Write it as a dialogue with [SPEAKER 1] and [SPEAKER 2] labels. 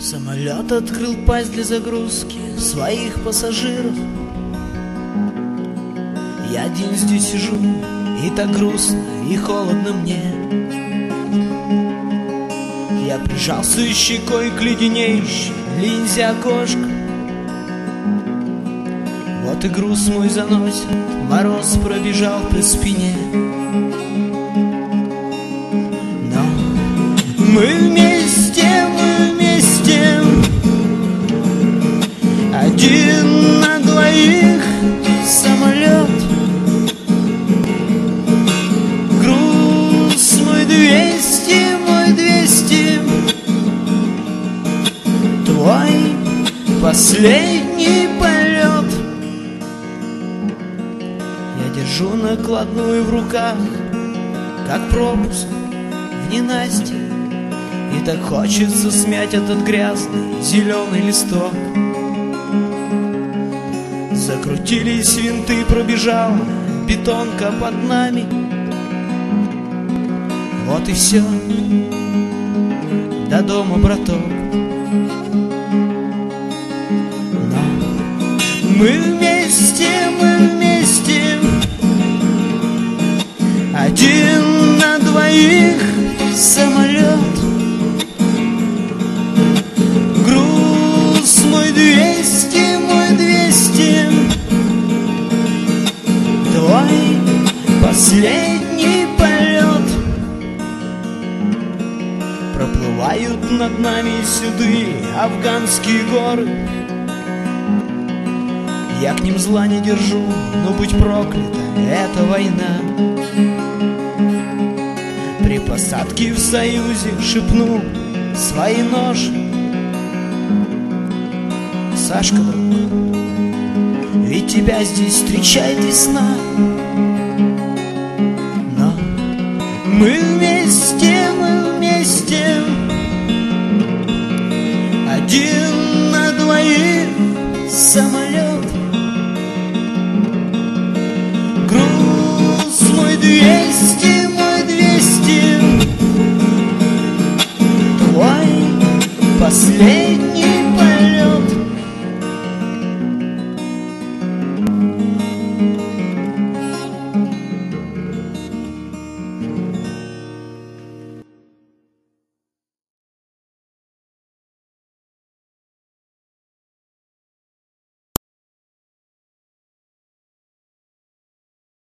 [SPEAKER 1] Самолет открыл пасть для загрузки своих пассажиров. Я один здесь сижу, и так грустно, и холодно мне. Я прижался щекой к леденеющей линзе окошка. Вот и груз мой заносит, мороз пробежал по спине. Но мы вместе, один на двоих самолет. Груз мой 200, мой 200. Твой последний полет. Я держу накладную в руках, как пропуск в ненастье. И так хочется смять этот грязный зеленый листок. Закрутились винты, пробежала бетонка под нами. Вот и все, до дома, браток. Но мы вместе, один на двоих самолет. Груз мой 200, мой 200. Твой последний полет. Проплывают над нами седые афганские горы. Я к ним зла не держу, но будь проклята эта война. При посадке в Союзе шепнул свои ножи: Сашка, друг, ведь тебя здесь встречает весна. Но мы вместе, один на двоих самолет. Груз мой 200.